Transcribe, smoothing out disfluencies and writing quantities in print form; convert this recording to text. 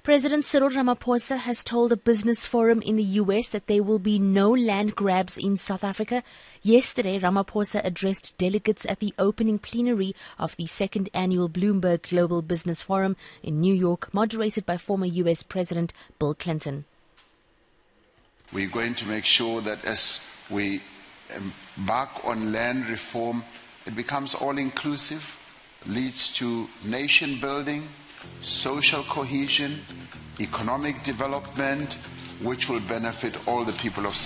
President Cyril Ramaphosa has told a business forum in the US that there will be no land grabs in South Africa. Yesterday, Ramaphosa addressed delegates at the opening plenary of the second annual Bloomberg Global Business Forum in New York, moderated by former US President Bill Clinton. We're going to make sure that as we embark on land reform, it becomes all-inclusive, leads to nation building, social cohesion, economic development, which will benefit all the people of